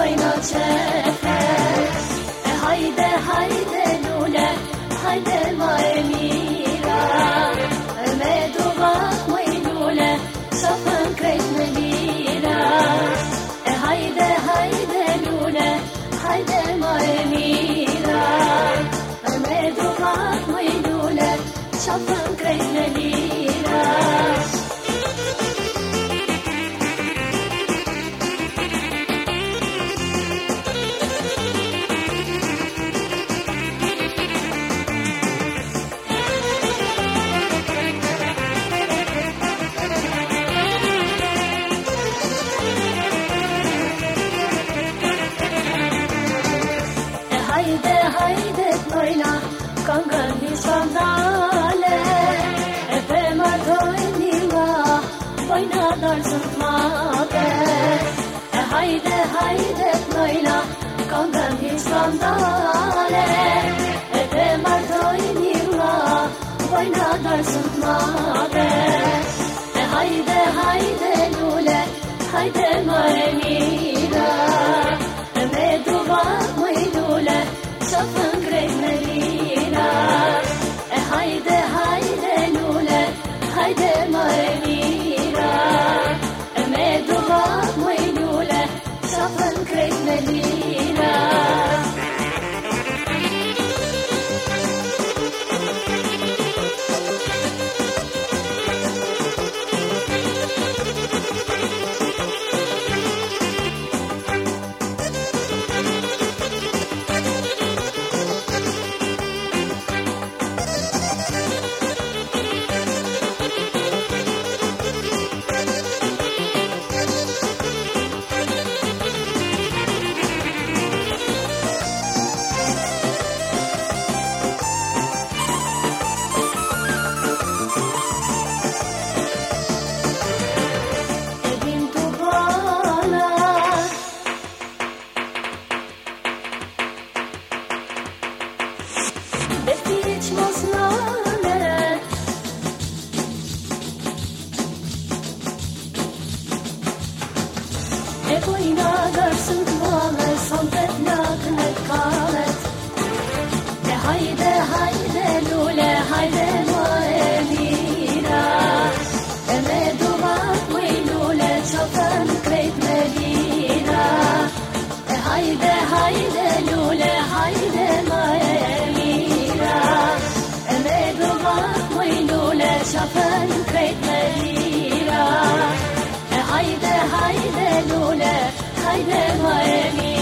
noina cefe. Hayde hayde lule, hayde maemira. Me duvak măi lule, șafân crești me lira. Hayde hayde lule, hayde maemira. Me duvak măi lule, șafân crești me lira. Hayde hayde noina kangan hisandale epe martoinima boyna darsın mate. Hayde hayde noina kangan hisandale epe martoinima boyna darsın mate. Hayde hayde lule hayde maemira. Me duvak măi lule, șafân crești me lira. Hayde hayde lule, hayde maemira. Me duvak măi lule, șafân crești me lira. Boyna darsın mame santet naknet kalet. Hayde hayde lule hayde maemira. Me duvak măi lule șafân crești me lira. Hayde hayde lule hayde maemira. Me duvak măi lule șafân crești me lira. Hayde hayde lule, hayde maemira.